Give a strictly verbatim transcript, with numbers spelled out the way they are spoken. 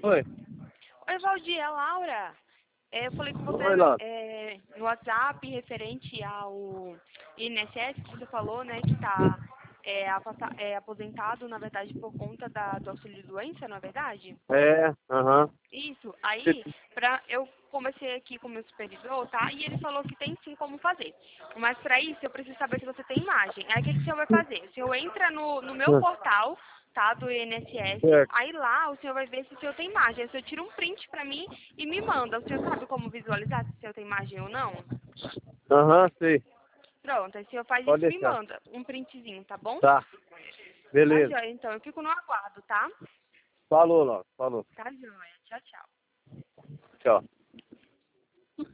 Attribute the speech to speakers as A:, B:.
A: Oi.
B: Oi, Valdir, é a Laura. É, eu falei com você
A: Oi, Laura.
B: é, no WhatsApp referente ao I N S S, que você falou, né, que está é, afasta- é, aposentado, na verdade, por conta da, do auxílio de doença, não é verdade?
A: É, aham.
B: Isso. Aí, pra, eu comecei aqui com o meu supervisor, tá? E ele falou que tem sim como fazer. Mas para isso, eu preciso saber se você tem imagem. Aí, o que, que o senhor vai fazer? O senhor entra no, no meu portal, tá? Do I N S S.
A: Certo.
B: Aí lá, o senhor vai ver se o senhor tem imagem. Aí, o senhor tira um print para mim e me manda. O senhor sabe como visualizar se o senhor tem imagem ou não?
A: Aham, sei.
B: Pronto. Aí, o senhor faz
A: Pode
B: isso e me
A: deixar.
B: manda. Um printzinho, tá bom?
A: Tá.
B: Tá,
A: Beleza.
B: joia. Então, eu fico no aguardo, tá?
A: Falou, Laura. Falou.
B: Tá, joia. Tchau, tchau.
A: Tchau.